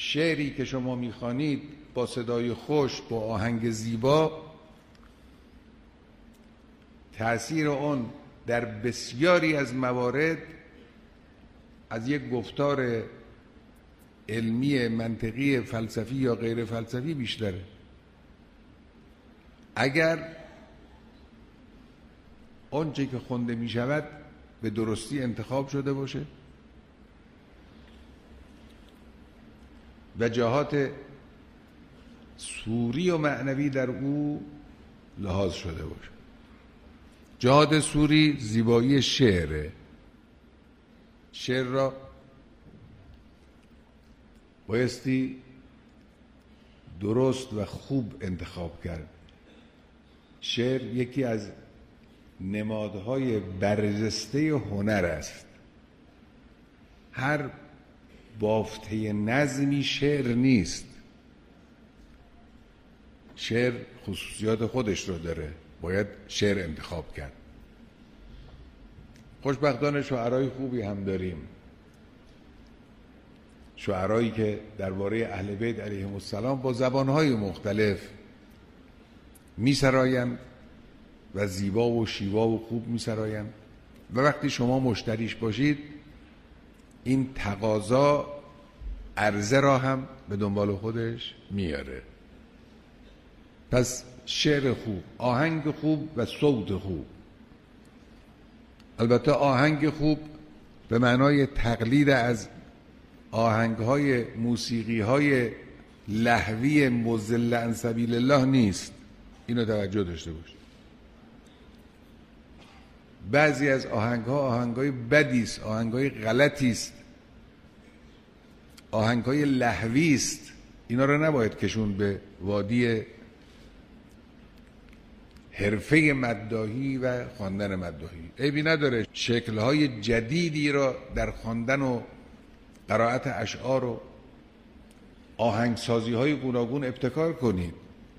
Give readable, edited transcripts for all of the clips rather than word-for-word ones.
شعری که شما میخوانید با صدای خوش، با آهنگ زیبا، تأثیر اون در بسیاری از موارد از یک گفتار علمی، منطقی، فلسفی یا غیر فلسفی بیشتره. اگر آنچه که خوانده می شود به درستی انتخاب شده باشه و جهات سوری و معنوی در او لحاظ شده باشه. جهاد سوری زیبایی شعره. شعر را بایستی درست و خوب انتخاب کرد. شعر یکی از نمادهای برجسته هنر است. هر بافته نظمی شعر نیست. شعر خصوصیات خودش رو داره، باید شعر انتخاب کرد. خوشبختانه شاعرای خوبی هم داریم، شاعرایی که درباره اهل بیت علیهم السلام با زبانهای مختلف می‌سرایند و زیبا و شیوا و خوب می‌سرایند و وقتی شما مشتریش باشید این تقاضا عرضه را هم به دنبال خودش میاره. پس شعر خوب، آهنگ خوب و صوت خوب. البته آهنگ خوب به معنای تقلید از آهنگ‌های موسیقی‌های لهوی مضل عن سبیل الله نیست. اینو توجه داشته باشید. بعضی از آهنگ‌ها آهنگ‌های بدی است، آهنگ‌های غلطی است، آهنگ‌های لهوی است. اینا رو نباید کشون به وادی حرفه مداحی و خواندن مداحی. عیبی نداره شکل‌های جدیدی را در خواندن و قرائت اشعار و آهنگسازی‌های گوناگون ابتکار کنید،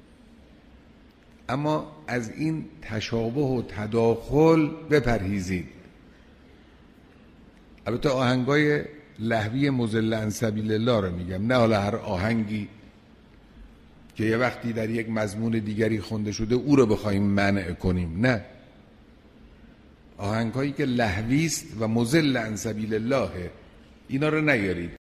اما از این تشابه و تداخل بپرهیزید. البته آهنگای لهوی مضل عن سبیل الله رو میگم، نه حالا هر آهنگی که یه وقتی در یک مضمون دیگری خوانده شده او رو بخوایم منع کنیم، نه. آهنگایی که لهوی است و مضل عن سبیل الله اینا رو نیارید.